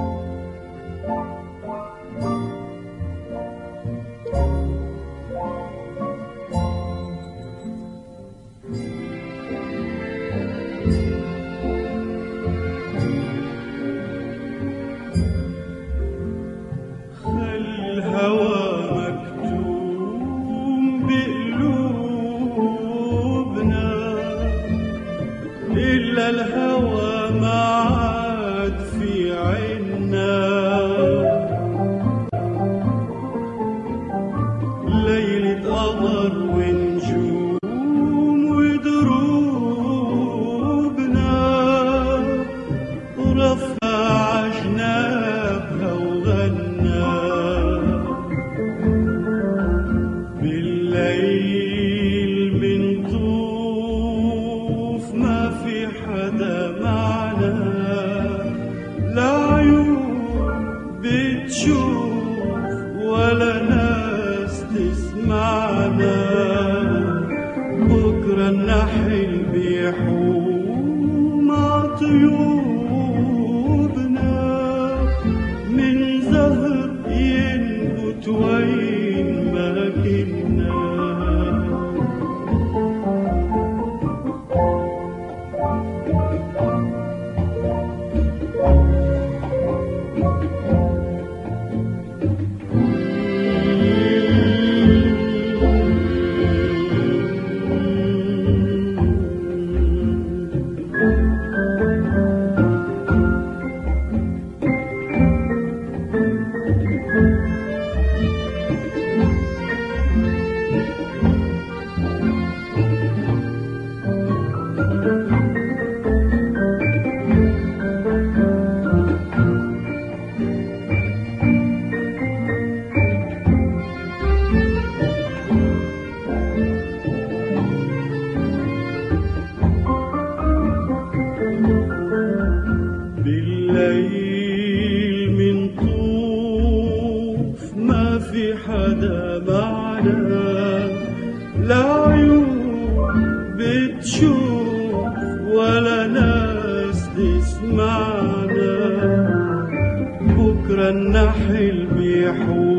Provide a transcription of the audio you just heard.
إلا الهوى ما عاد في عنا، ليلة قمر ونجوم ودروبنا، ورفع جناحها وغنى بالليل من طوف ما في حدا معنا، لا عيون بتشوف ولا ناس تسمعنا، بكرة النحل بيحوم عطيوبنا، من زهر ينبت وين ما كنا. بالليل من طوف ما في حدا معنا، لا عيون بتشوف ولا ناس تسمعنا، بكرة النحل بيحوم